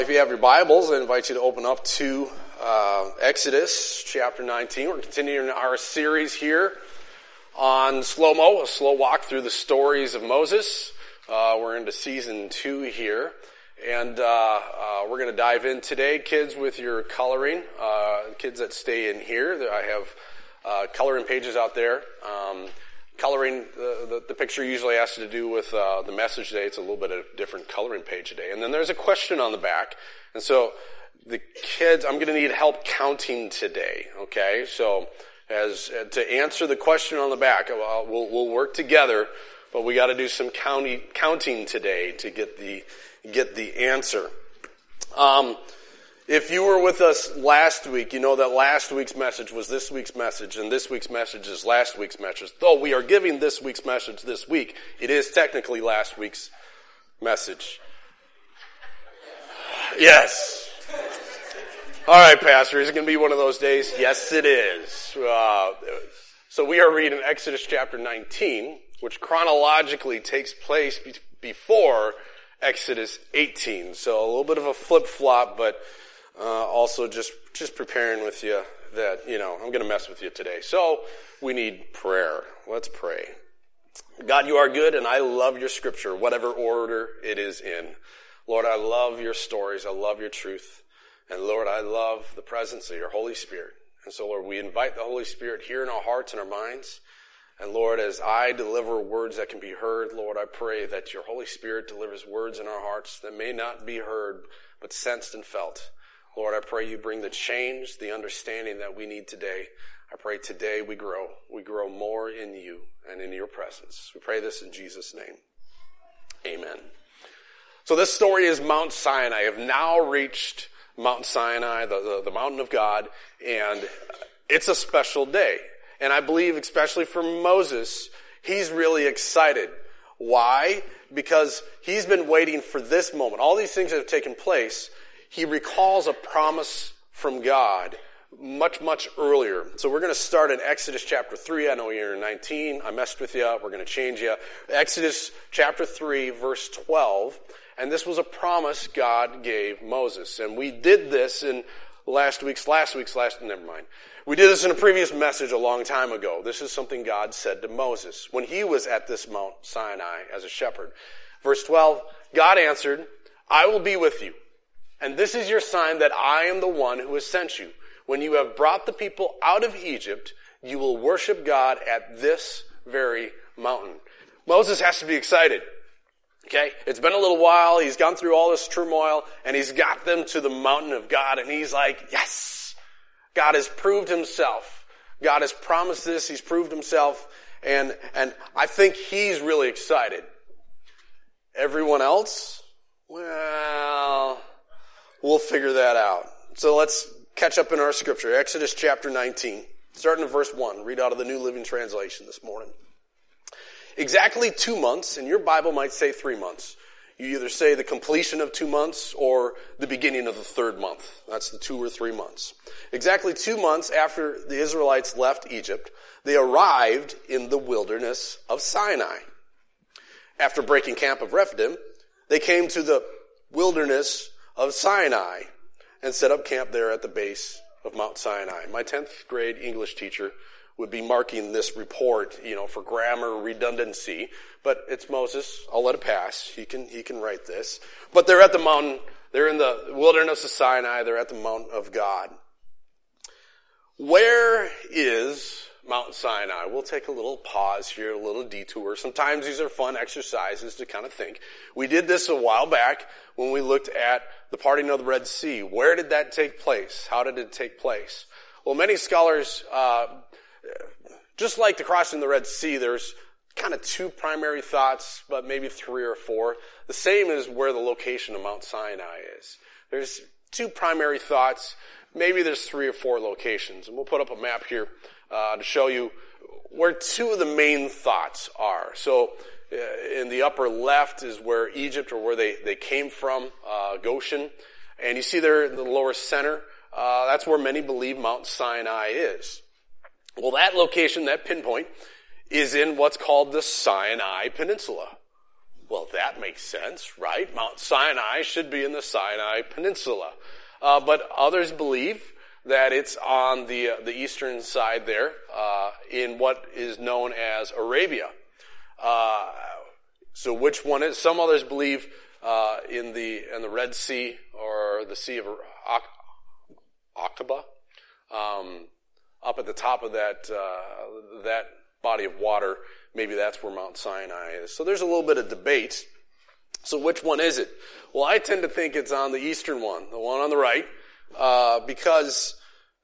If you have your Bibles, I invite you to open up to Exodus chapter 19. We're continuing our series here on slow-mo, a slow walk through the stories of Moses. We're into season 2 here, and we're going to dive in today. Kids with your coloring, kids that stay in here, I have coloring pages out there. Coloring, the picture usually has to do with the message today. It's a little bit of a different coloring page today. And then there's a question on the back. And so the kids, I'm going to need help counting today, okay? So to answer the question on the back, we'll work together, but we got to do some counting today to get the answer. If you were with us last week, you know that last week's message was this week's message, and this week's message is last week's message. Though we are giving this week's message this week, it is technically last week's message. Yes. All right, Pastor, is it going to be one of those days? Yes, it is. So we are reading Exodus chapter 19, which chronologically takes place before Exodus 18. So a little bit of a flip-flop, but also just preparing with you that, I'm going to mess with you today. So we need prayer. Let's pray. God, you are good, and I love your scripture, whatever order it is in. Lord, I love your stories. I love your truth. And Lord, I love the presence of your Holy Spirit. And so, Lord, we invite the Holy Spirit here in our hearts and our minds. And Lord, as I deliver words that can be heard, Lord, I pray that your Holy Spirit delivers words in our hearts that may not be heard, but sensed and felt. Lord, I pray you bring the change, the understanding that we need today. I pray today we grow. We grow more in you and in your presence. We pray this in Jesus' name. Amen. So this story is Mount Sinai. I have now reached Mount Sinai, the mountain of God, and it's a special day. And I believe, especially for Moses, he's really excited. Why? Because he's been waiting for this moment. All these things that have taken place, he recalls a promise from God much, much earlier. So we're going to start in Exodus chapter 3. I know you're in 19. I messed with you. We're going to change you. Exodus chapter 3, verse 12. And this was a promise God gave Moses. And we did this in never mind. We did this in a previous message a long time ago. This is something God said to Moses when he was at this Mount Sinai as a shepherd. Verse 12, God answered, I will be with you. And this is your sign that I am the one who has sent you. When you have brought the people out of Egypt, you will worship God at this very mountain. Moses has to be excited. Okay, it's been a little while, he's gone through all this turmoil, and he's got them to the mountain of God, and he's like, yes! God has proved himself. God has promised this, he's proved himself, and I think he's really excited. Everyone else? Well, we'll figure that out. So let's catch up in our scripture, Exodus chapter 19, starting in verse 1, read out of the New Living Translation this morning. Exactly 2 months, and your Bible might say 3 months. You either say the completion of 2 months or the beginning of the 3rd month. That's the 2 or 3 months. Exactly 2 months after the Israelites left Egypt, they arrived in the wilderness of Sinai. After breaking camp of Rephidim, they came to the wilderness of Sinai and set up camp there at the base of Mount Sinai. My 10th grade English teacher would be marking this report, for grammar redundancy. But it's Moses. I'll let it pass. He can write this. But they're at the mountain. They're in the wilderness of Sinai. They're at the mountain of God. Where is Mount Sinai? We'll take a little pause here, a little detour. Sometimes these are fun exercises to kind of think. We did this a while back when we looked at the parting of the Red Sea. Where did that take place? How did it take place? Well, many scholars, just like the crossing the Red Sea, there's kind of 2 primary thoughts, but maybe 3 or 4. The same as where the location of Mount Sinai is. There's 2 primary thoughts. Maybe there's 3 or 4 locations. And we'll put up a map here to show you where 2 of the main thoughts are. So in the upper left is where Egypt, or where they came from, Goshen. And you see there in the lower center, that's where many believe Mount Sinai is. Well, that location, that pinpoint, is in what's called the Sinai Peninsula. Well, that makes sense, right? Mount Sinai should be in the Sinai Peninsula. But others believe that it's on the eastern side there, in what is known as Arabia. So which one is? Some others believe in the Red Sea or the Sea of Aqaba, up at the top of that body of water. Maybe that's where Mount Sinai is. So there's a little bit of debate. So which one is it? Well, I tend to think it's on the eastern one, the one on the right, because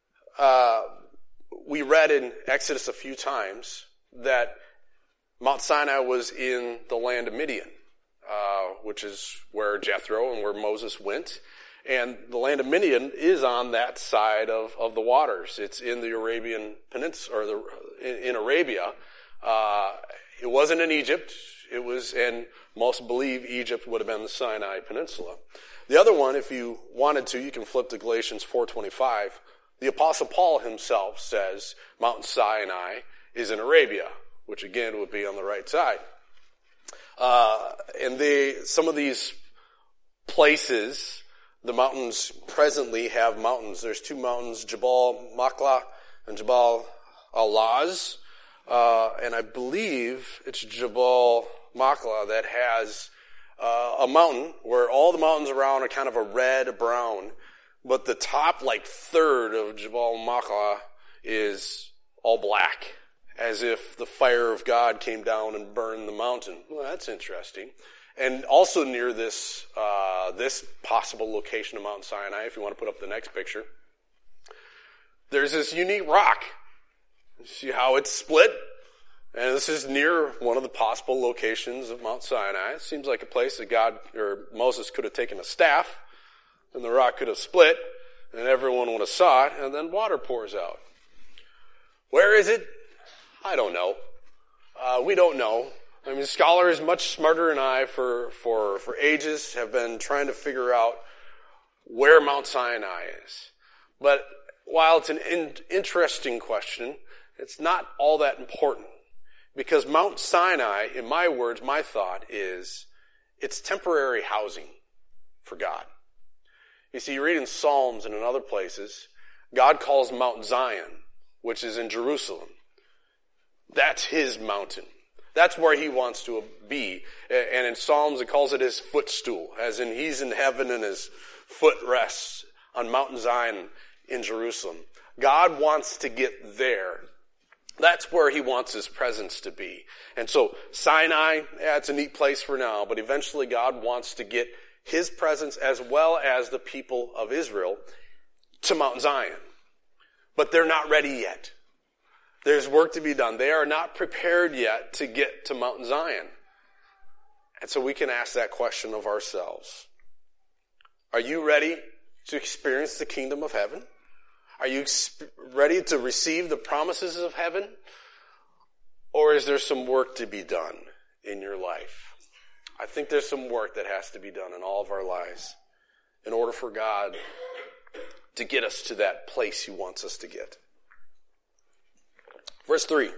we read in Exodus a few times that Mount Sinai was in the land of Midian, which is where Jethro and where Moses went. And the land of Midian is on that side of the waters. It's in the Arabian Peninsula, or in Arabia. It wasn't in Egypt. It was, and most believe Egypt would have been the Sinai Peninsula. The other one, if you wanted to, you can flip to Galatians 4:25. The Apostle Paul himself says Mount Sinai is in Arabia, which again would be on the right side. And some of these places, the mountains presently have mountains. There's two mountains, Jabal Machla and Jabal Alaz. And I believe it's Jabal Machla that has a mountain where all the mountains around are kind of a red-brown, but the top third of Jabal Machla is all black, as if the fire of God came down and burned the mountain. Well, that's interesting. And also near this possible location of Mount Sinai, if you want to put up the next picture, there's this unique rock. See how it's split? And this is near one of the possible locations of Mount Sinai. It seems like a place that God or Moses could have taken a staff, and the rock could have split, and everyone would have saw it, and then water pours out. Where is it? I don't know. We don't know. I mean, scholars much smarter than I for ages have been trying to figure out where Mount Sinai is. But while it's an interesting question, it's not all that important. Because Mount Sinai, in my words, my thought is, it's temporary housing for God. You see, you read in Psalms and in other places, God calls Mount Zion, which is in Jerusalem. That's his mountain. That's where he wants to be. And in Psalms, it calls it his footstool, as in he's in heaven and his foot rests on Mount Zion in Jerusalem. God wants to get there. That's where he wants his presence to be. And so Sinai, it's a neat place for now, but eventually God wants to get his presence as well as the people of Israel to Mount Zion. But they're not ready yet. There's work to be done. They are not prepared yet to get to Mount Zion. And so we can ask that question of ourselves. Are you ready to experience the kingdom of heaven? Are you ready to receive the promises of heaven? Or is there some work to be done in your life? I think there's some work that has to be done in all of our lives in order for God to get us to that place he wants us to get. Verse 3.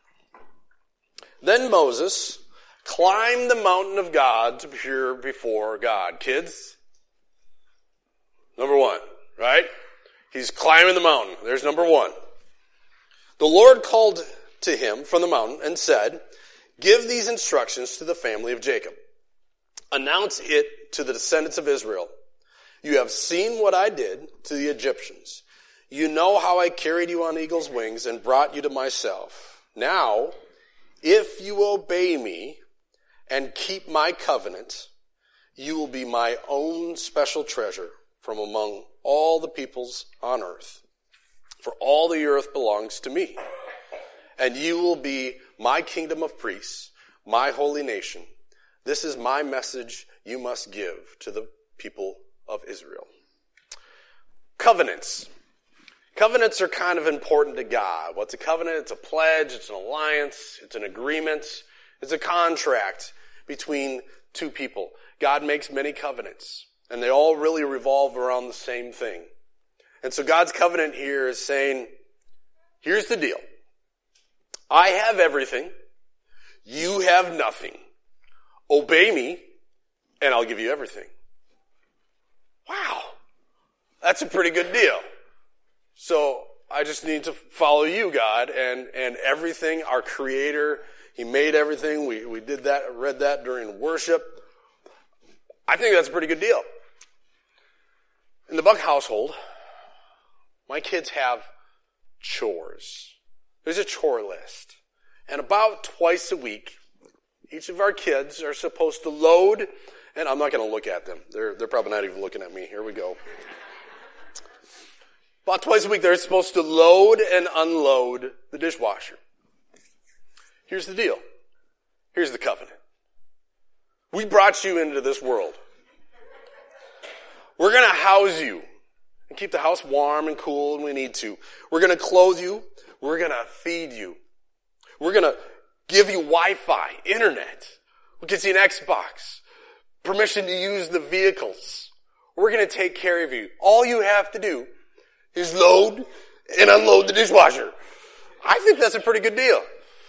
Then Moses climbed the mountain of God to appear before God. Kids? Number one, right? He's climbing the mountain. There's number one. The Lord called to him from the mountain and said, "Give these instructions to the family of Jacob. Announce it to the descendants of Israel. You have seen what I did to the Egyptians. You know how I carried you on eagle's wings and brought you to myself. Now, if you obey me and keep my covenant, you will be my own special treasure from among all the peoples on earth. For all the earth belongs to me. And you will be my kingdom of priests, my holy nation. This is my message you must give to the people of Israel." Covenants. Covenants are kind of important to God. What's a covenant? It's a pledge, it's an alliance, it's an agreement, it's a contract between two people. God makes many covenants, and they all really revolve around the same thing. And so God's covenant here is saying, here's the deal. I have everything. You have nothing. obey me, and I'll give you everything. Wow. That's a pretty good deal. So I just need to follow you, God, and everything, our Creator, He made everything. We did that, read that during worship. I think that's a pretty good deal. In the Buck household, my kids have chores. There's a chore list. And about twice a week, each of our kids are supposed to load, and I'm not going to look at them. They're probably not even looking at me. Here we go. About twice a week, they're supposed to load and unload the dishwasher. Here's the deal. Here's the covenant. We brought you into this world. We're going to house you and keep the house warm and cool when we need to. We're going to clothe you. We're going to feed you. We're going to give you Wi-Fi, internet. We'll get you an Xbox, permission to use the vehicles. We're going to take care of you. All you have to do is load and unload the dishwasher. I think that's a pretty good deal.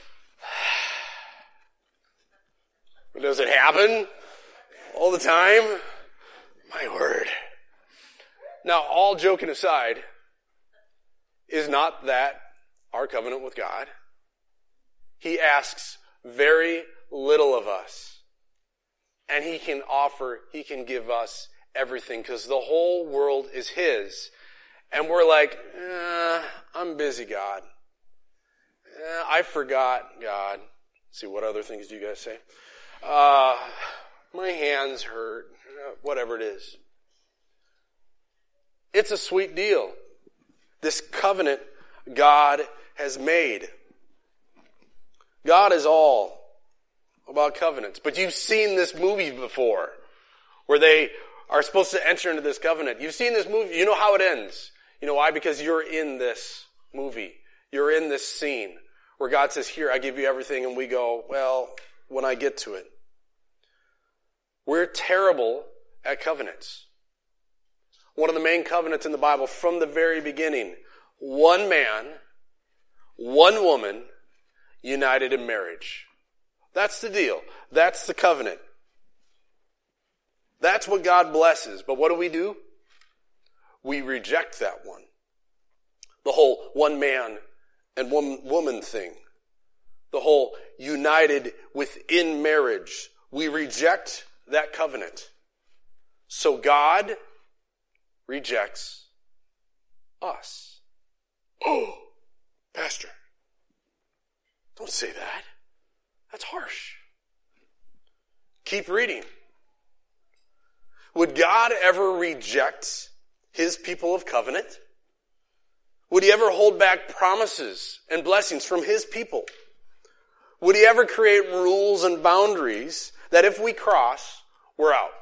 But does it happen all the time? My word. Now, all joking aside, is not that our covenant with God? He asks very little of us. And He can give us everything because the whole world is His. And we're like, I'm busy, God. I forgot, God. Let's see, what other things do you guys say? My hands hurt. Whatever it is. It's a sweet deal. This covenant God has made. God is all about covenants. But you've seen this movie before where they are supposed to enter into this covenant. You've seen this movie. You know how it ends. You know why? Because you're in this movie. You're in this scene where God says, here, I give you everything. And we go, well, when I get to it. We're terrible at covenants. One of the main covenants in the Bible from the very beginning. One man, one woman, united in marriage. That's the deal. That's the covenant. That's what God blesses. But what do? We reject that one. The whole one man and one woman thing. The whole united within marriage. We reject that covenant. So God rejects us. Oh, Pastor, don't say that. That's harsh. Keep reading. Would God ever reject His people of covenant? Would He ever hold back promises and blessings from His people? Would He ever create rules and boundaries that if we cross, we're out?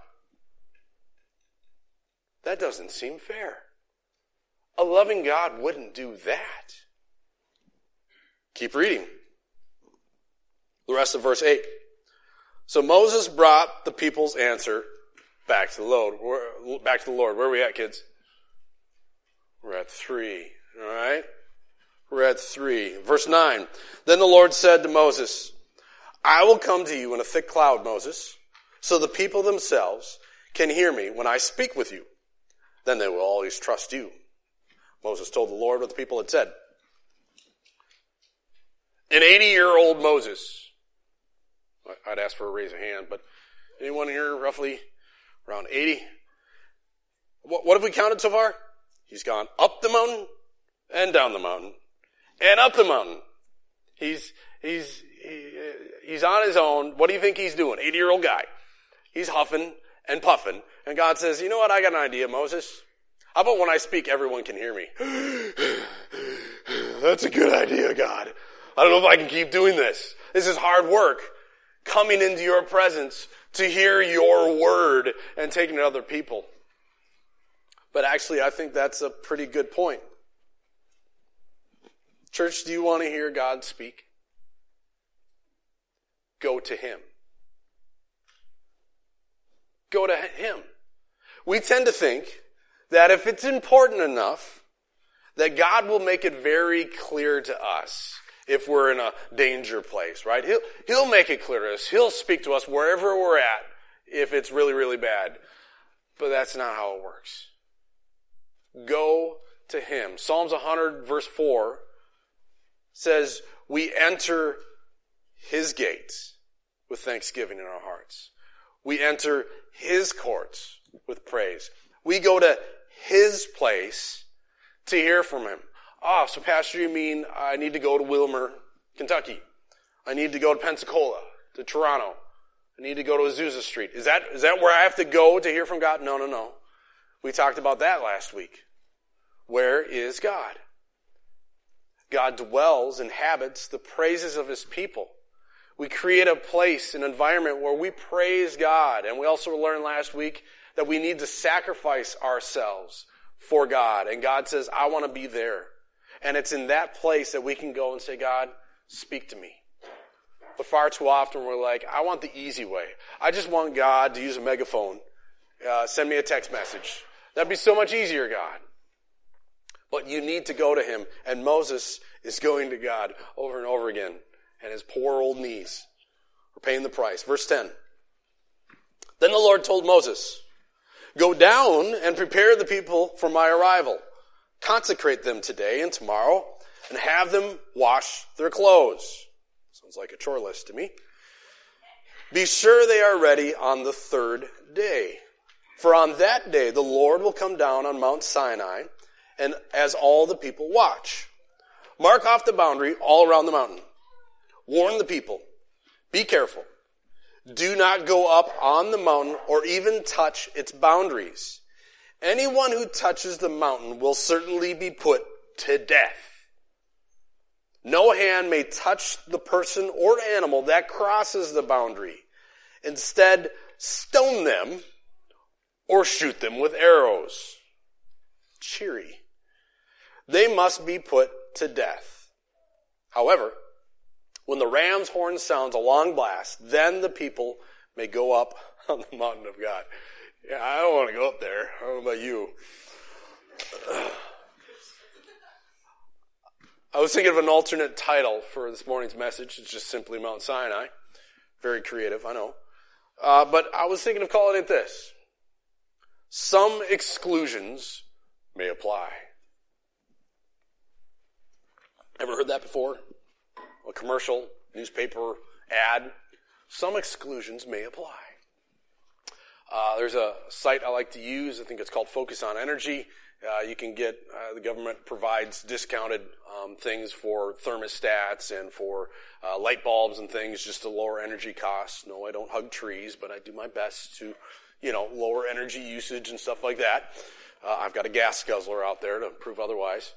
That doesn't seem fair. A loving God wouldn't do that. Keep reading. The rest of verse 8. So Moses brought the people's answer back to the Lord. Where are we at, kids? We're at 3. All right? We're at 3. Verse 9. Then the Lord said to Moses, I will come to you in a thick cloud, Moses, so the people themselves can hear me when I speak with you. Then they will always trust you. Moses told the Lord what the people had said. An 80-year-old Moses. I'd ask for a raise of hand, but anyone here roughly around 80? What have we counted so far? He's gone up the mountain and down the mountain and up the mountain. He's on his own. What do you think he's doing? 80-year-old guy. He's huffing and puffing. And God says, you know what? I got an idea, Moses. How about when I speak, everyone can hear me? That's a good idea, God. I don't know if I can keep doing this. This is hard work. Coming into your presence to hear your word and taking it to other people. But actually, I think that's a pretty good point. Church, do you want to hear God speak? Go to Him. Go to Him. We tend to think that if it's important enough, that God will make it very clear to us. if we're in a danger place, right? He'll make it clear to us. He'll speak to us wherever we're at if it's really, really bad. But that's not how it works. Go to him. Psalms 100 verse 4 says, we enter his gates with thanksgiving in our hearts. We enter his courts with praise. We go to his place to hear from him. Oh, so Pastor, you mean I need to go to Wilmer, Kentucky? I need to go to Pensacola, to Toronto. I need to go to Azusa Street. Is that where I have to go to hear from God? No. We talked about that last week. Where is God? God dwells, inhabits the praises of his people. We create a place, an environment where we praise God. And we also learned last week that we need to sacrifice ourselves for God. And God says, I want to be there. And it's in that place that we can go and say, God, speak to me. But far too often we're like, I want the easy way. I just want God to use a megaphone. Send me a text message. That'd be so much easier, God. But you need to go to him. And Moses is going to God over and over again. And his poor old knees are paying the price. Verse 10. Then the Lord told Moses, go down and prepare the people for my arrival. Consecrate them today and tomorrow and have them wash their clothes. Sounds like a chore list to me. Be sure they are ready on the third day. For on that day the Lord will come down on Mount Sinai and as all the people watch. Mark off the boundary all around the mountain. Warn the people. Be careful. Do not go up on the mountain or even touch its boundaries. Anyone who touches the mountain will certainly be put to death. No hand may touch the person or animal that crosses the boundary. Instead, stone them or shoot them with arrows. Cheery. They must be put to death. However, when the ram's horn sounds a long blast, then the people may go up on the mountain of God. Yeah, I don't want to go up there. I don't know about you. I was thinking of an alternate title for this morning's message. It's just simply Mount Sinai. Very creative, I know. But I was thinking of calling it this. Some exclusions may apply. Ever heard that before? A commercial, newspaper, ad. Some exclusions may apply. There's a site I like to use. I think it's called Focus on Energy. You can get, the government provides discounted things for thermostats and for light bulbs and things just to lower energy costs. No, I don't hug trees, but I do my best to, lower energy usage and stuff like that. I've got a gas guzzler out there to prove otherwise.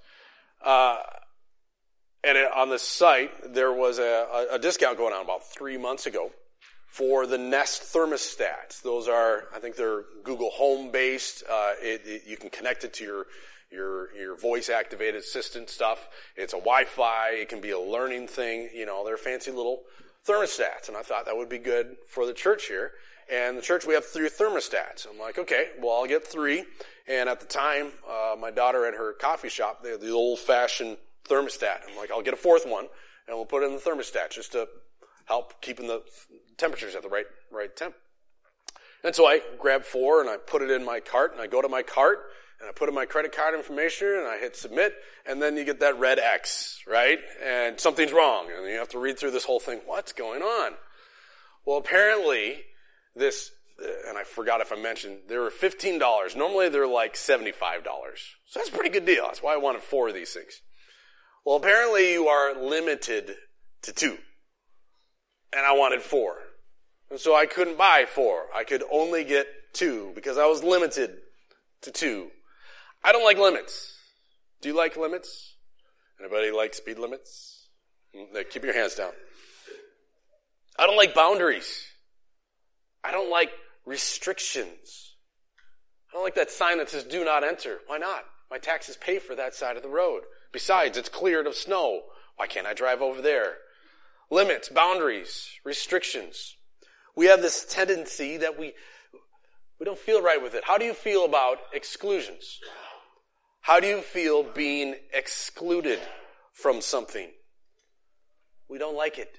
And on the site, there was a discount going on about 3 months ago for the Nest thermostats. Those are, I think they're Google Home based. You can connect it to your voice activated assistant stuff. It's a Wi-Fi. It can be a learning thing. They're fancy little thermostats. And I thought that would be good for the church here. And the church, we have 3 thermostats. I'm like, okay, well, I'll get 3. And at the time, my daughter at her coffee shop, they had the old fashioned thermostat. I'm like, I'll get a 4th one and we'll put it in the thermostat just to help keeping the temperatures at the right temp. And so I grab 4 and I put it in my cart and I go to my cart and I put in my credit card information and I hit submit and then you get that red X, right? And something's wrong and you have to read through this whole thing. What's going on? Well, apparently this, and I forgot if I mentioned, they were $15. Normally they're like $75. So that's a pretty good deal. That's why I wanted 4 of these things. Well, apparently you are limited to 2. And I wanted 4. And so I couldn't buy 4. I could only get 2 because I was limited to 2. I don't like limits. Do you like limits? Anybody like speed limits? Keep your hands down. I don't like boundaries. I don't like restrictions. I don't like that sign that says do not enter. Why not? My taxes pay for that side of the road. Besides, it's cleared of snow. Why can't I drive over there? Limits, boundaries, restrictions. We have this tendency that we don't feel right with it. How do you feel about exclusions? How do you feel being excluded from something? We don't like it.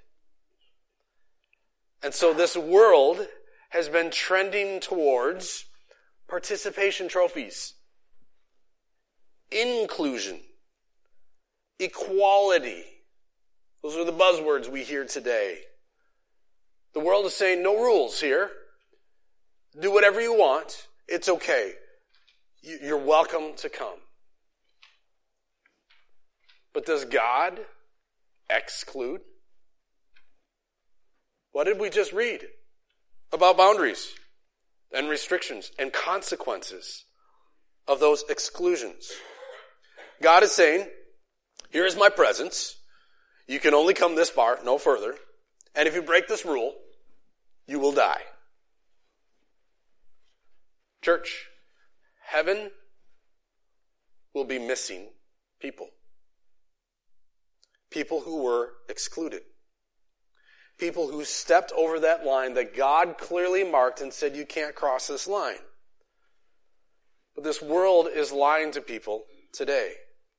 And so this world has been trending towards participation trophies, inclusion, equality. Those are the buzzwords we hear today. The world is saying, no rules here. Do whatever you want. It's okay. You're welcome to come. But does God exclude? What did we just read about boundaries and restrictions and consequences of those exclusions? God is saying, here is my presence. You can only come this far, no further. And if you break this rule, you will die. Church, heaven will be missing people. People who were excluded. People who stepped over that line that God clearly marked and said, you can't cross this line. But this world is lying to people today.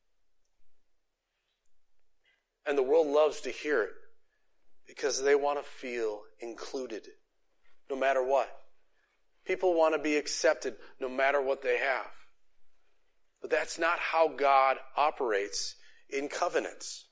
And the world loves to hear it because they want to feel included no matter what. People want to be accepted no matter what they have. But that's not how God operates in covenants.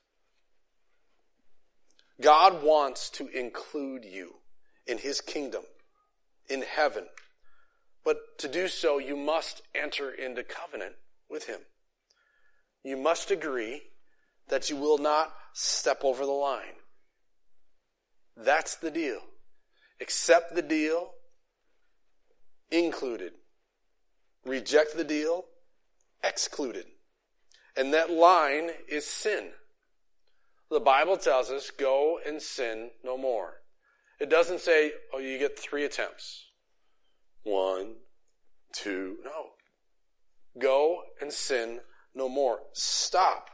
God wants to include you in His kingdom, in heaven. But to do so, you must enter into covenant with Him. You must agree that you will not step over the line. That's the deal. Accept the deal, included. Reject the deal, excluded. And that line is sin. The Bible tells us, go and sin no more. It doesn't say, oh, you get 3 attempts. 1, 2, no. Go and sin no more. Stop.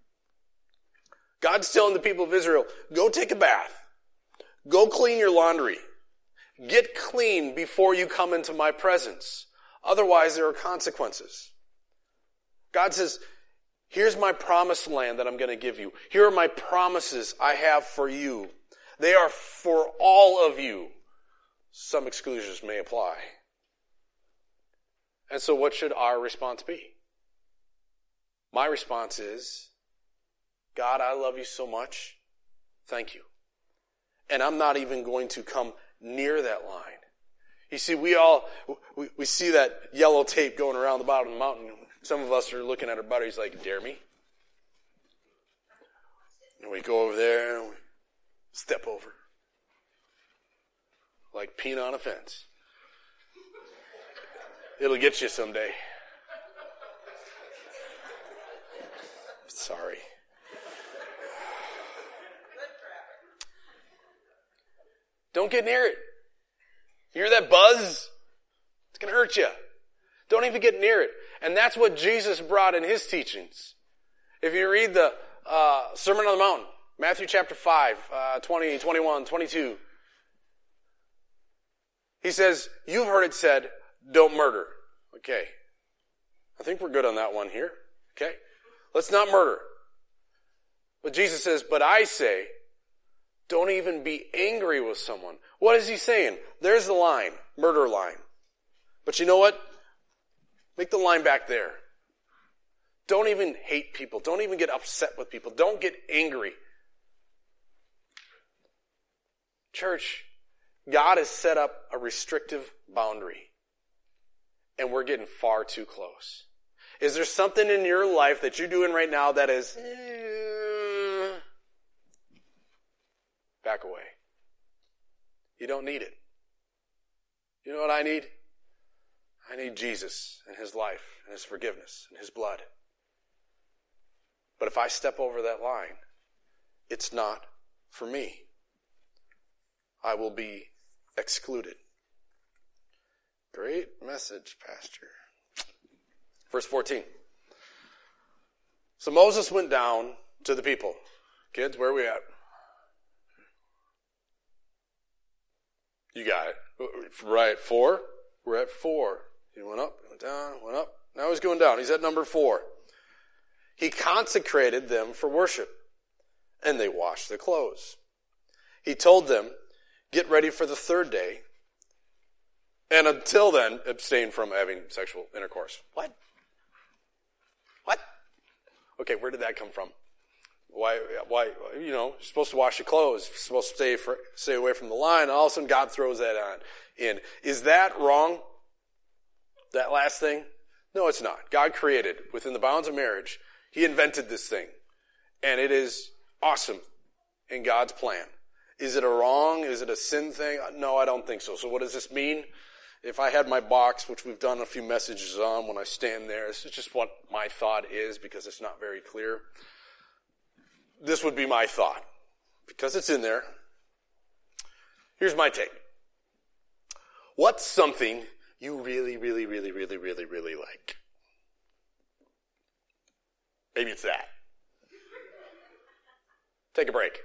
God's telling the people of Israel, go take a bath. Go clean your laundry. Get clean before you come into my presence. Otherwise, there are consequences. God says, here's my promised land that I'm going to give you. Here are my promises I have for you. They are for all of you. Some exclusions may apply. And so what should our response be? My response is, God, I love you so much. Thank you. And I'm not even going to come near that line. You see, we see that yellow tape going around the bottom of the mountain. Some of us are looking at our buddies like, dare me? And we go over there and we step over. Like peeing on a fence. It'll get you someday. Sorry. Don't get near it. You hear that buzz? It's going to hurt you. Don't even get near it. And that's what Jesus brought in His teachings. If you read the Sermon on the Mount, Matthew chapter 5, 20, 21, 22, He says, you've heard it said, don't murder. Okay. I think we're good on that one here. Okay. Let's not murder. But Jesus says, but I say, don't even be angry with someone. What is He saying? There's the line, murder line. But you know what? Make the line back there. Don't even hate people. Don't even get upset with people. Don't get angry. Church, God has set up a restrictive boundary. And we're getting far too close. Is there something in your life that you're doing right now that is... back away. You don't need it. You know what I need? I need Jesus and His life and His forgiveness and His blood. But if I step over that line, it's not for me. I will be excluded. Great message, Pastor. Verse 14. So Moses went down to the people. Kids, where are we at? You got it. Right, 4? We're at 4. He went up, went down, went up. Now he's going down. He's at number 4. He consecrated them for worship. and they washed their clothes. He told them, get ready for the third day, and until then, abstain from having sexual intercourse. What? Okay, where did that come from? Why, you're supposed to wash your clothes, you're supposed to stay away from the line, and all of a sudden God throws that in. Is that wrong? That last thing? No, it's not. God created, within the bounds of marriage, He invented this thing. And it is awesome in God's plan. Is it a wrong? Is it a sin thing? No, I don't think so. So what does this mean? If I had my box, which we've done a few messages on when I stand there, this is just what my thought is because it's not very clear. This would be my thought because it's in there. Here's my take. What's something you really, really, really, really, really, really like? Maybe it's that. Take a break.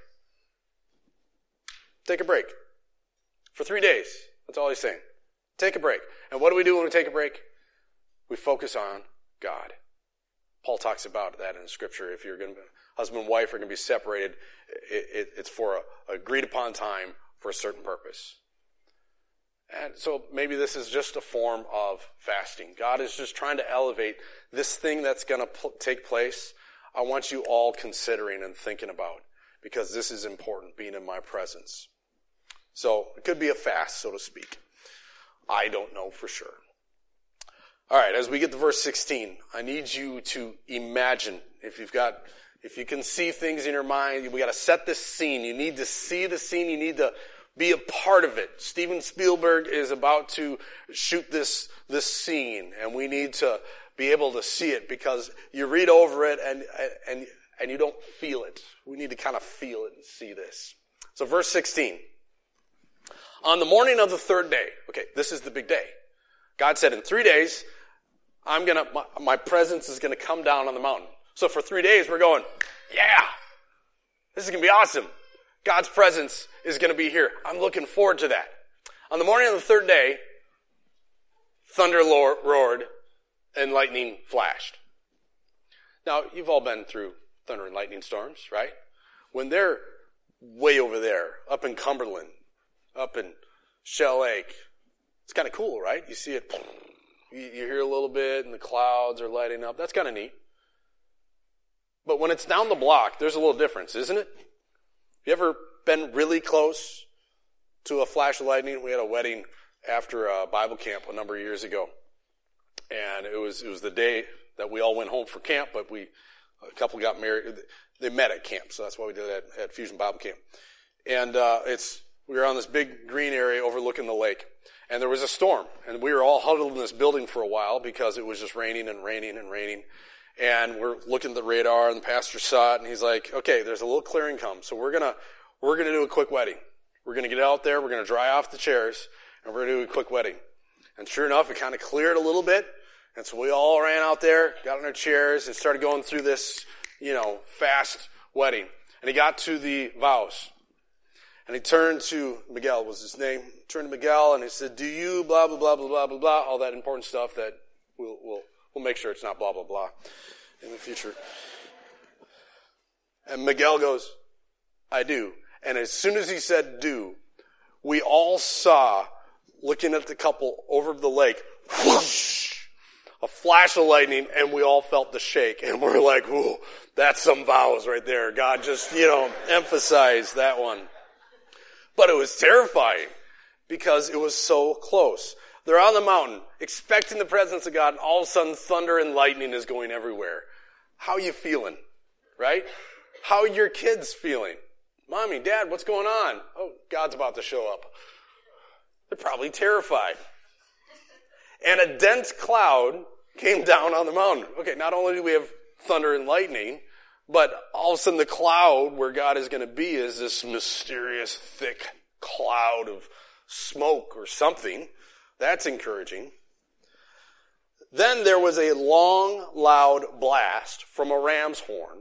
Take a break. For 3 days. That's all he's saying. Take a break. And what do we do when we take a break? We focus on God. Paul talks about that in Scripture. If you're going to be, husband and wife are going to be separated, it's for a agreed upon time for a certain purpose. And so maybe this is just a form of fasting. God is just trying to elevate this thing that's going to take place. I want you all considering and thinking about, because this is important, being in my presence. So it could be a fast, so to speak. I don't know for sure. All right, as we get to verse 16, I need you to imagine, if you can see things in your mind, we got to set this scene. You need to see the scene. You need to be a part of it. Steven Spielberg is about to shoot this scene, and we need to be able to see it because you read over it and you don't feel it. We need to kind of feel it and see this. So verse 16. On the morning of the third day, okay, this is the big day. God said in 3 days, my presence is going to come down on the mountain. So for 3 days we're going, yeah, this is going to be awesome. God's presence is going to be here. I'm looking forward to that. On the morning of the third day, thunder roared and lightning flashed. Now, you've all been through thunder and lightning storms, right? When they're way over there, up in Cumberland, up in Shell Lake, it's kind of cool, right? You see it, you hear a little bit, and the clouds are lighting up. That's kind of neat. But when it's down the block, there's a little difference, isn't it? You ever been really close to a flash of lightning? We had a wedding after a Bible camp a number of years ago. And it was the day that we all went home for camp, but a couple got married. They met at camp, so that's why we did that at Fusion Bible Camp. And we were on this big green area overlooking the lake. And there was a storm. And we were all huddled in this building for a while because it was just raining and raining and raining. And we're looking at the radar, and the pastor saw it, and he's like, okay, there's a little clearing come. So we're gonna do a quick wedding. We're gonna get out there, we're gonna dry off the chairs, and we're gonna do a quick wedding. And sure enough, it kind of cleared a little bit. And so we all ran out there, got in our chairs, and started going through this, fast wedding. And he got to the vows. And he turned to Miguel, was his name. Turned to Miguel, and he said, do you blah, blah, blah, blah, blah, blah, blah, all that important stuff that we'll make sure it's not blah, blah, blah in the future. And Miguel goes, I do. And as soon as he said do, we all saw, looking at the couple over the lake, whoosh, a flash of lightning, and we all felt the shake. And we're like, ooh, that's some vows right there. God just, emphasized that one. But it was terrifying because it was so close. They're on the mountain, expecting the presence of God, and all of a sudden thunder and lightning is going everywhere. How you feeling? Right? How are your kids feeling? Mommy, Dad, what's going on? Oh, God's about to show up. They're probably terrified. And a dense cloud came down on the mountain. Okay, not only do we have thunder and lightning, but all of a sudden the cloud where God is going to be is this mysterious, thick cloud of smoke or something. That's encouraging. Then there was a long, loud blast from a ram's horn.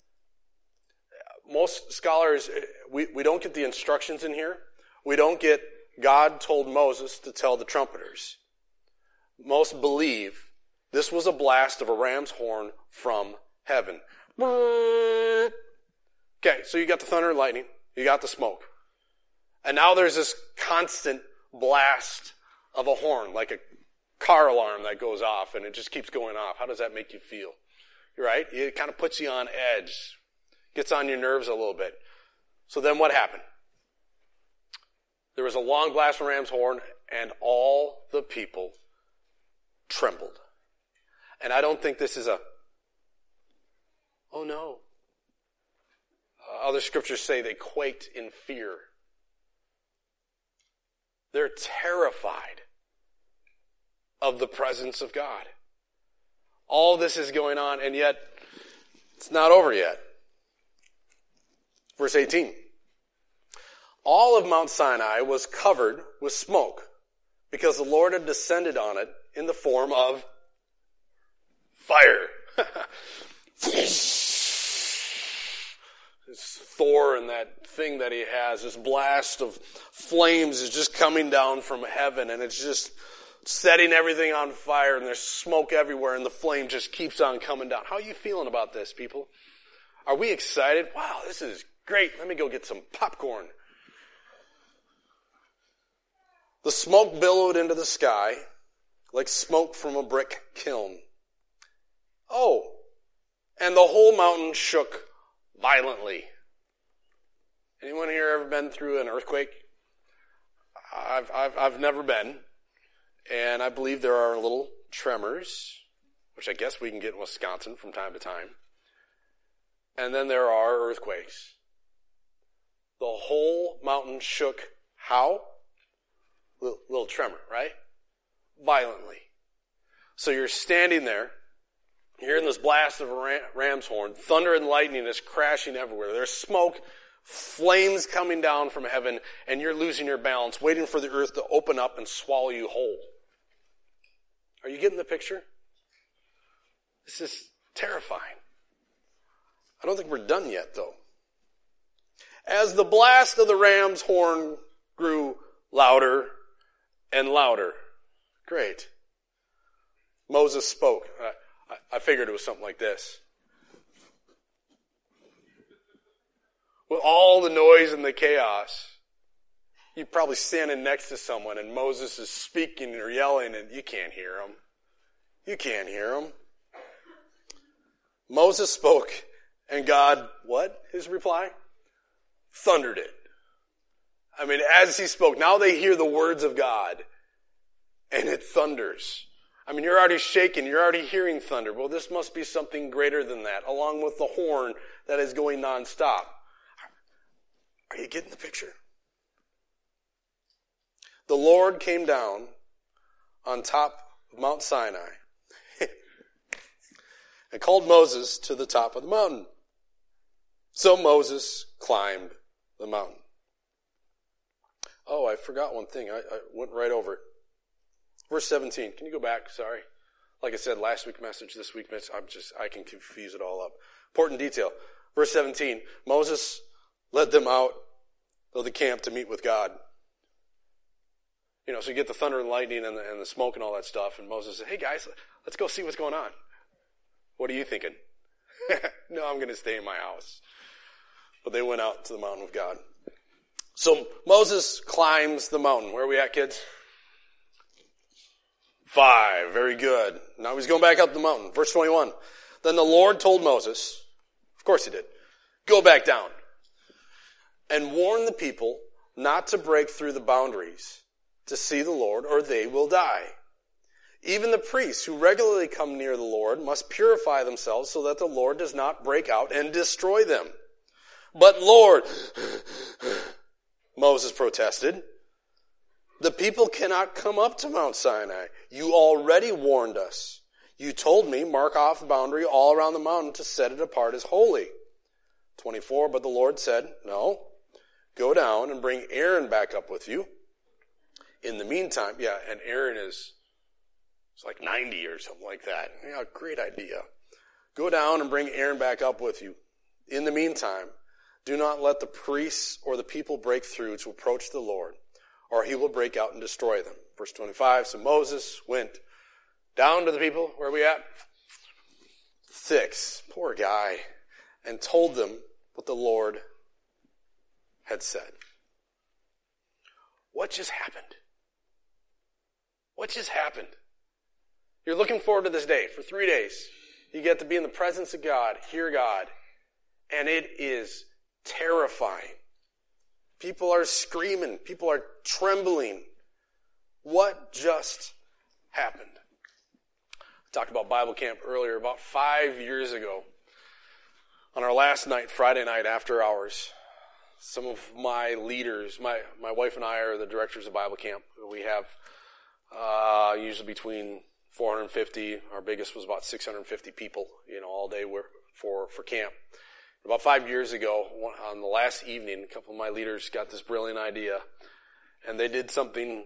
Most scholars, we don't get the instructions in here. We don't get God told Moses to tell the trumpeters. Most believe this was a blast of a ram's horn from heaven. Okay, so you got the thunder and lightning, you got the smoke. And now there's this constant blast of a horn, like a car alarm that goes off, and it just keeps going off. How does that make you feel? Right? It kind of puts you on edge, gets on your nerves a little bit. So then what happened? There was a long blast from ram's horn, and all the people trembled. And I don't think this is oh no. Other scriptures say they quaked in fear. They're terrified of the presence of God. All this is going on, and yet it's not over yet. Verse 18. All of Mount Sinai was covered with smoke because the Lord had descended on it in the form of fire. It's Thor and that thing that he has, this blast of flames is just coming down from heaven, and it's just setting everything on fire, and there's smoke everywhere, and the flame just keeps on coming down. How are you feeling about this, people? Are we excited? Wow, this is great. Let me go get some popcorn. The smoke billowed into the sky like smoke from a brick kiln. Oh, and the whole mountain shook violently. Anyone here ever been through an earthquake? I've never been. And I believe there are little tremors, which I guess we can get in Wisconsin from time to time. And then there are earthquakes. The whole mountain shook how? Little tremor, right? Violently. So you're standing there, hearing this blast of a ram's horn, thunder and lightning is crashing everywhere. There's smoke, flames coming down from heaven, and you're losing your balance, waiting for the earth to open up and swallow you whole. Are you getting the picture? This is terrifying. I don't think we're done yet, though. As the blast of the ram's horn grew louder and louder. Great. Moses spoke. I figured it was something like this. With all the noise and the chaos, you're probably standing next to someone and Moses is speaking or yelling and you can't hear him. You can't hear him. Moses spoke and God, what? His reply? Thundered it. I mean, as he spoke, now they hear the words of God and it thunders. I mean, you're already shaking. You're already hearing thunder. Well, this must be something greater than that, along with the horn that is going nonstop. Are you getting the picture? The Lord came down on top of Mount Sinai and called Moses to the top of the mountain. So Moses climbed the mountain. Oh, I forgot one thing. I went right over it. Verse 17. Can you go back? Sorry. Like I said, last week message, this week message, I can confuse it all up. Important detail. Verse 17. Moses led them out of the camp to meet with God. You know, so you get the thunder and lightning and the smoke and all that stuff. And Moses said, hey guys, let's go see what's going on. What are you thinking? No, I'm going to stay in my house. But they went out to the mountain of God. So Moses climbs the mountain. Where are we at, kids? 5. Very good. Now he's going back up the mountain. Verse 21. Then the Lord told Moses, of course he did, go back down and warn the people not to break through the boundaries to see the Lord, or they will die. Even the priests who regularly come near the Lord must purify themselves so that the Lord does not break out and destroy them. But Lord, Moses protested, the people cannot come up to Mount Sinai. You already warned us. You told me, mark off the boundary all around the mountain to set it apart as holy. 24, but the Lord said, no, go down and bring Aaron back up with you. In the meantime, yeah, and Aaron is like 90 or something like that. Yeah, great idea. Go down and bring Aaron back up with you. In the meantime, do not let the priests or the people break through to approach the Lord, or he will break out and destroy them. Verse 25, so Moses went down to the people. Where are we at? 6. Poor guy. And told them what the Lord had said. What just happened? What just happened? You're looking forward to this day for 3 days. You get to be in the presence of God, hear God, and it is terrifying. People are screaming. People are trembling. What just happened? I talked about Bible camp earlier, about 5 years ago. On our last night, Friday night after hours, some of my leaders, my wife and I are the directors of Bible camp. We have usually between 450, our biggest was about 650 people, all day for camp. About 5 years ago, on the last evening, a couple of my leaders got this brilliant idea, and they did something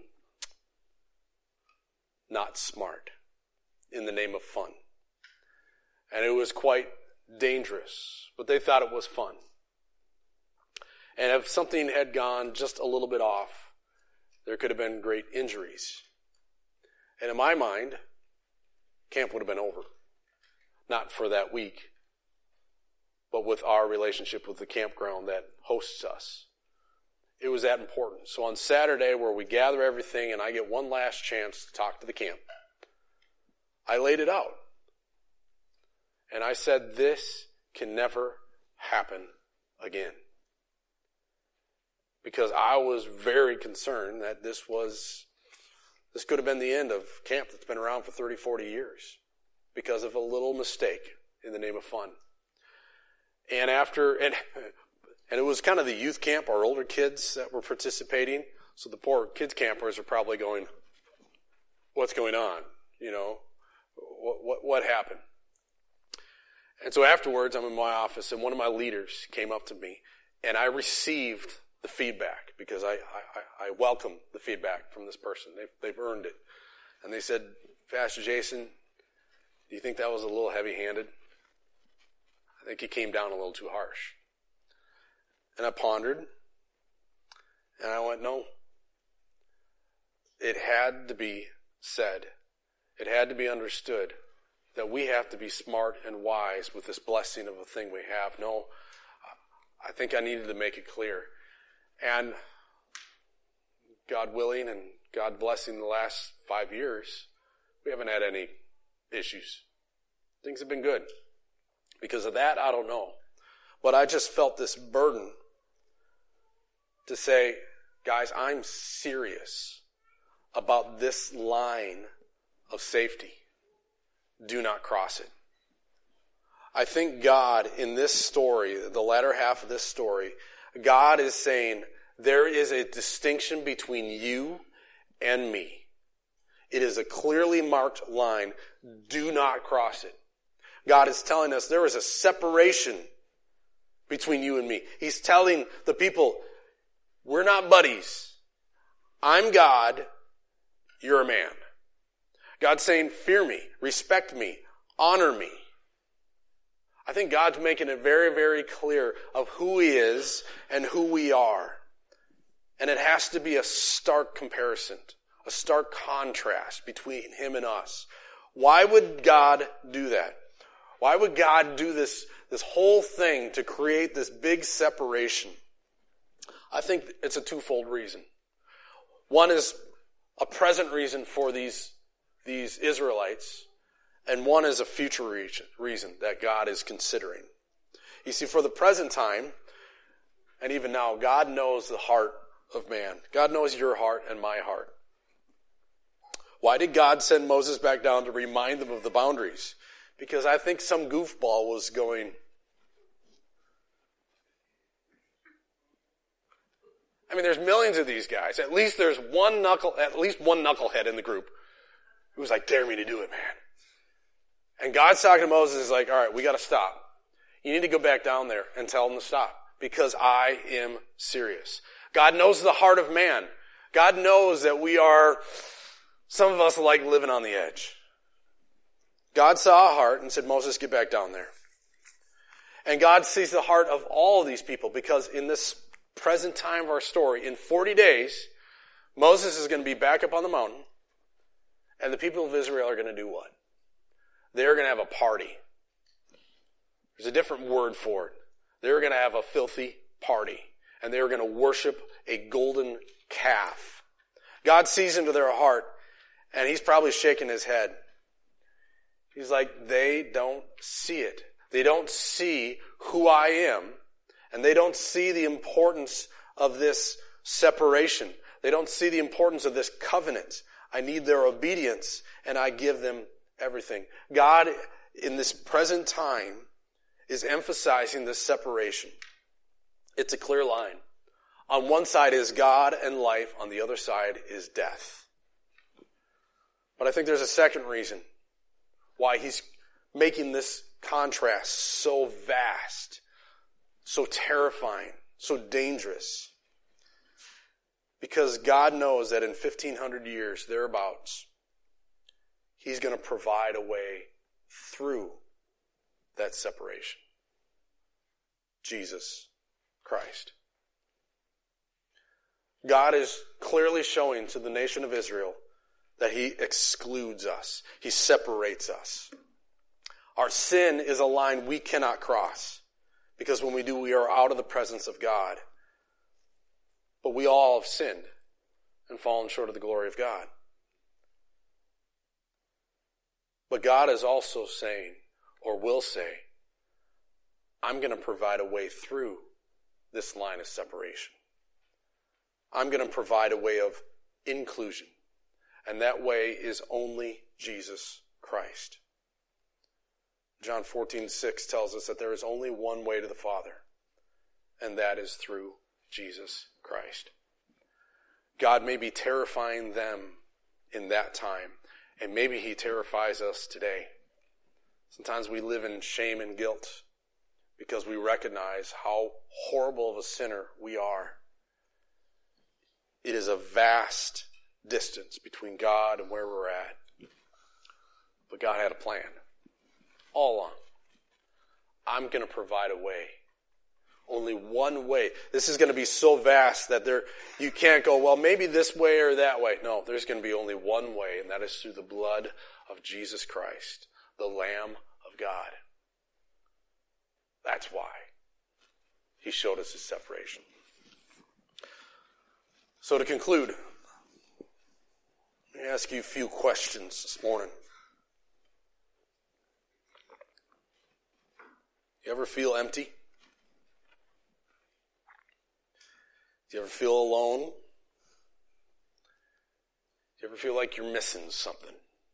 not smart in the name of fun. And it was quite dangerous, but they thought it was fun. And if something had gone just a little bit off, there could have been great injuries. And in my mind, camp would have been over. Not for that week, but with our relationship with the campground that hosts us. It was that important. So on Saturday, where we gather everything and I get one last chance to talk to the camp, I laid it out. And I said, this can never happen again. Because I was very concerned that this could have been the end of camp that's been around for 30, 40 years because of a little mistake in the name of fun. And it was kind of the youth camp, our older kids that were participating. So the poor kids campers are probably going, what's going on? What happened? And so afterwards, I'm in my office, and one of my leaders came up to me, and I received the feedback because I welcome the feedback from this person. They've earned it. And they said, Pastor Jason, do you think that was a little heavy-handed? I think he came down a little too harsh. And I pondered, and I went, no. It had to be said. It had to be understood that we have to be smart and wise with this blessing of a thing we have. No, I think I needed to make it clear. And God willing and God blessing the last 5 years, we haven't had any issues. Things have been good. Because of that, I don't know. But I just felt this burden to say, guys, I'm serious about this line of safety. Do not cross it. I think God, in this story, the latter half of this story, God is saying there is a distinction between you and me. It is a clearly marked line. Do not cross it. God is telling us there is a separation between you and me. He's telling the people, we're not buddies. I'm God. You're a man. God's saying, fear me, respect me, honor me. I think God's making it very, very clear of who He is and who we are. And it has to be a stark comparison, a stark contrast between Him and us. Why would God do that? Why would God do this whole thing to create this big separation? I think it's a twofold reason. One is a present reason for these Israelites, and one is a future reason that God is considering. You see, for the present time, and even now, God knows the heart of man. God knows your heart and my heart. Why did God send Moses back down to remind them of the boundaries? Because I think some goofball was going, I mean, there's millions of these guys. At least one knucklehead in the group who was like, dare me to do it, man. And God's talking to Moses, is like, all right, we got to stop. You need to go back down there and tell them to stop because I am serious. God knows the heart of man. God knows that some of us like living on the edge. God saw a heart and said, Moses, get back down there. And God sees the heart of all of these people because in this present time of our story, in 40 days, Moses is going to be back up on the mountain, and the people of Israel are going to do what? They're going to have a party. There's a different word for it. They were going to have a filthy party, and they were going to worship a golden calf. God sees into their heart, and he's probably shaking his head. He's like, they don't see it. They don't see who I am, and they don't see the importance of this separation. They don't see the importance of this covenant. I need their obedience, and I give them everything. God, in this present time, is emphasizing this separation. It's a clear line. On one side is God and life. On the other side is death. But I think there's a second reason why he's making this contrast so vast, so terrifying, so dangerous. Because God knows that in 1,500 years, thereabouts, he's going to provide a way through that separation. Jesus Christ. God is clearly showing to the nation of Israel that he excludes us. He separates us. Our sin is a line we cannot cross, because when we do, we are out of the presence of God. But we all have sinned and fallen short of the glory of God. But God is also saying, or will say, I'm going to provide a way through this line of separation. I'm going to provide a way of inclusion. And that way is only Jesus Christ. John 14:6 tells us that there is only one way to the Father, and that is through Jesus Christ. God may be terrifying them in that time, and maybe he terrifies us today. Sometimes we live in shame and guilt because we recognize how horrible of a sinner we are. It is a vast distance between God and where we're at. But God had a plan all along. I'm going to provide a way. Only one way. This is going to be so vast that you can't go, well, maybe this way or that way. No, there's going to be only one way, and that is through the blood of Jesus Christ, the Lamb of God. That's why he showed us his separation. So to conclude, let me ask you a few questions this morning. You ever feel empty? Do you ever feel alone? Do you ever feel like you're missing something?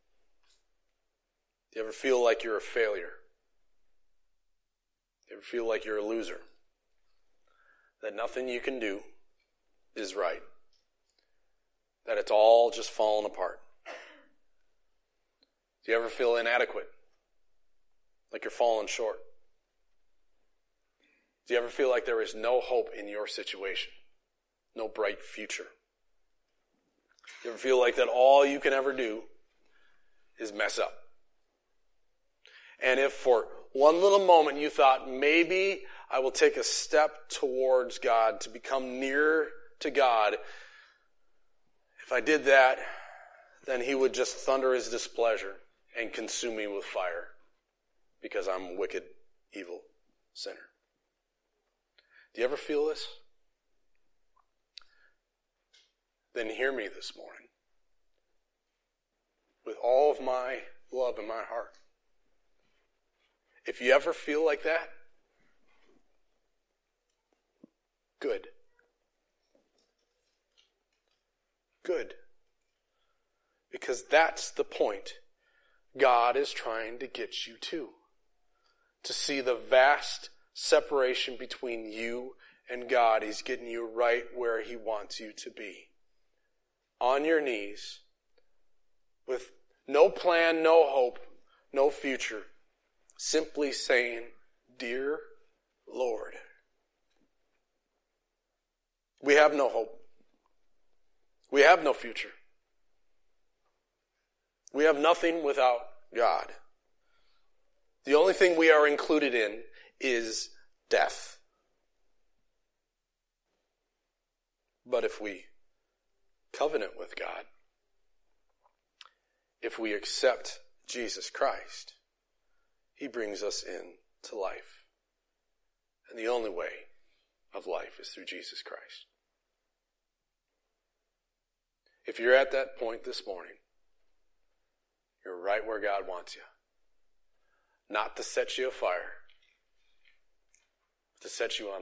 Do you ever feel like you're a failure? Do you ever feel like you're a loser? That nothing you can do is right? That it's all just falling apart? Do you ever feel inadequate? Like you're falling short? Do you ever feel like there is no hope in your situation? No bright future? Do you ever feel like that all you can ever do is mess up? And if for one little moment you thought, maybe I will take a step towards God to become nearer to God, if I did that, then he would just thunder his displeasure and consume me with fire because I'm a wicked, evil sinner. Do you ever feel this? Then hear me this morning. With all of my love in my heart. If you ever feel like that, good. Good. Because that's the point God is trying to get you to. To see the vast separation between you and God. He's getting you right where he wants you to be. On your knees, with no plan, no hope, no future, simply saying, Dear Lord, we have no hope. We have no future. We have nothing without God. The only thing we are included in is death. But if we covenant with God, if we accept Jesus Christ, he brings us in to life. And the only way of life is through Jesus Christ. If you're at that point this morning, you're right where God wants you. Not to set you afire, to set you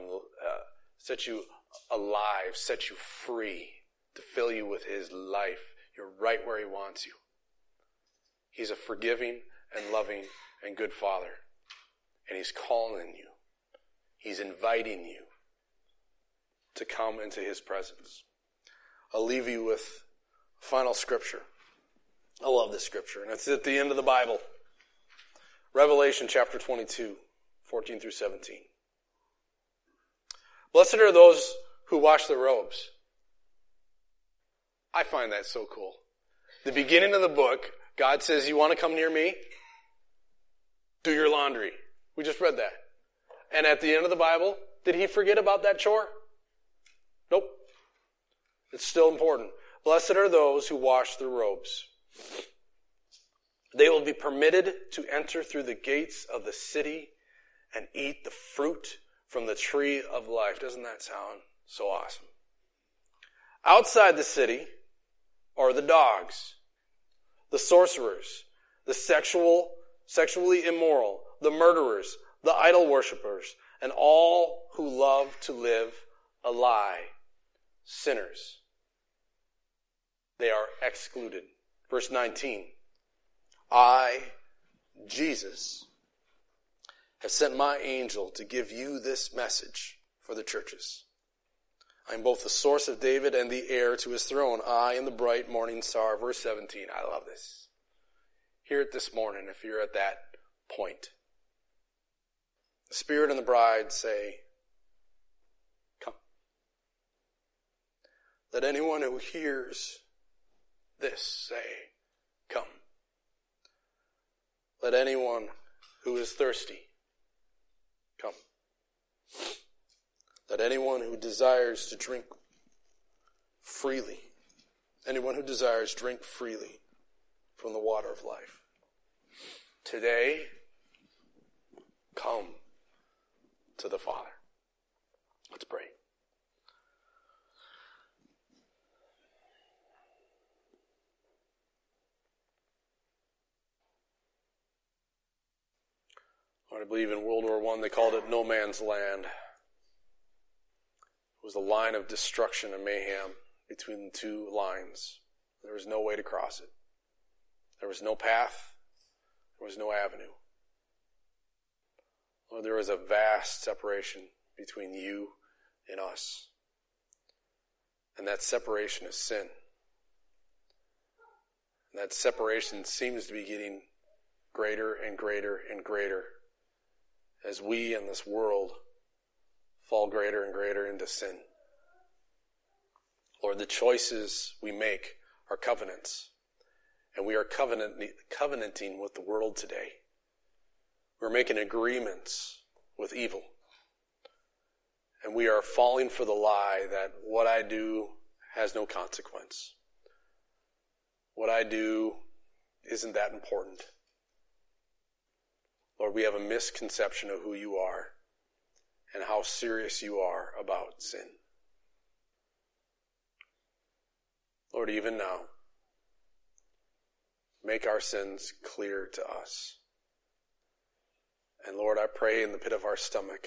alive, set you free, to fill you with His life. You're right where He wants you. He's a forgiving and loving and good Father. And He's calling you. He's inviting you to come into His presence. I'll leave you with final scripture. I love this scripture, and it's at the end of the Bible. Revelation chapter 22, 14 through 17. Blessed are those who wash their robes. I find that so cool. The beginning of the book, God says, you want to come near me? Do your laundry. We just read that. And at the end of the Bible, did He forget about that chore? Nope. It's still important. Blessed are those who wash their robes. They will be permitted to enter through the gates of the city and eat the fruit from the tree of life. Doesn't that sound so awesome? Outside the city are the dogs, the sorcerers, the sexually immoral, the murderers, the idol worshippers, and all who love to live a lie. Sinners. They are excluded. Verse 19. I, Jesus, have sent my angel to give you this message for the churches. I am both the source of David and the heir to his throne. I am the bright morning star. Verse 17. I love this. Hear it this morning if you're at that point. The Spirit and the bride say, come. Let anyone who hears this say, come. Let anyone who is thirsty come. Let anyone who desires to drink freely, drink freely from the water of life. Today, come to the Father. Let's pray. Lord, I believe in World War I they called it no man's land. It was a line of destruction and mayhem between the two lines. There was no way to cross it. There was no path. There was no avenue. Lord, there was a vast separation between you and us. And that separation is sin. And that separation seems to be getting greater and greater and greater as we in this world fall greater and greater into sin. Lord, the choices we make are covenants. And we are covenanting with the world today. We're making agreements with evil. And we are falling for the lie that what I do has no consequence. What I do isn't that important. Lord, we have a misconception of who you are and how serious you are about sin. Lord, even now, make our sins clear to us. And Lord, I pray in the pit of our stomach,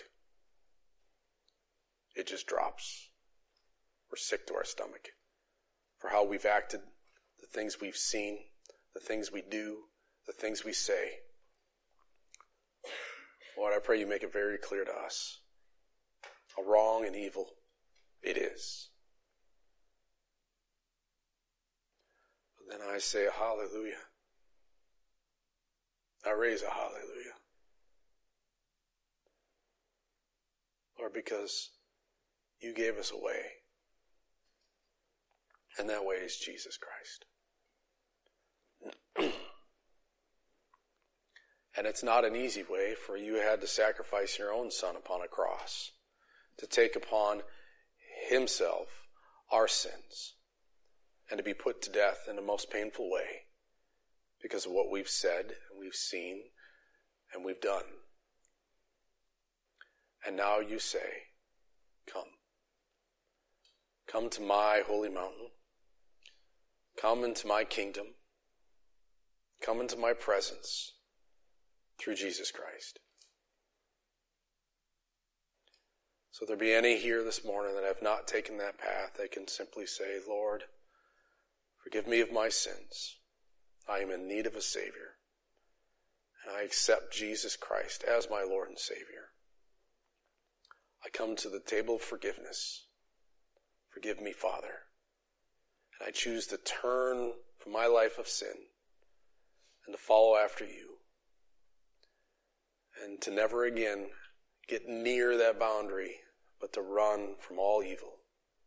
it just drops. We're sick to our stomach for how we've acted, the things we've seen, the things we do, the things we say. Lord, I pray you make it very clear to us how wrong and evil it is. But then I say a hallelujah. I raise a hallelujah. Lord, because you gave us a way. And that way is Jesus Christ. And it's not an easy way, for you had to sacrifice your own son upon a cross to take upon himself our sins and to be put to death in the most painful way because of what we've said and we've seen and we've done. And now you say, come. Come to my holy mountain. Come into my kingdom. Come into my presence through Jesus Christ. So there be any here this morning that have not taken that path, they can simply say, Lord, forgive me of my sins. I am in need of a Savior. And I accept Jesus Christ as my Lord and Savior. I come to the table of forgiveness. Forgive me, Father. And I choose to turn from my life of sin and to follow after you. And to never again get near that boundary, but to run from all evil.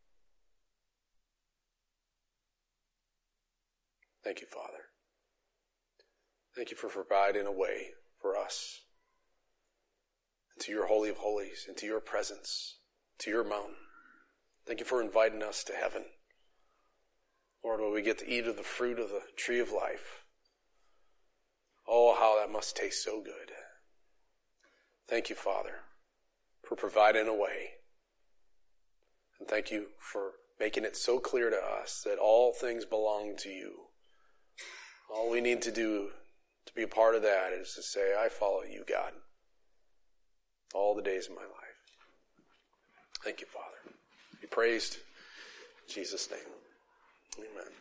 Thank you, Father. Thank you for providing a way for us into your Holy of Holies, into your presence, to your mountain. Thank you for inviting us to heaven. Lord, will we get to eat of the fruit of the tree of life? Oh, how that must taste so good. Thank you, Father, for providing a way. And thank you for making it so clear to us that all things belong to you. All we need to do to be a part of that is to say, I follow you, God, all the days of my life. Thank you, Father. Be praised in Jesus' name. Amen.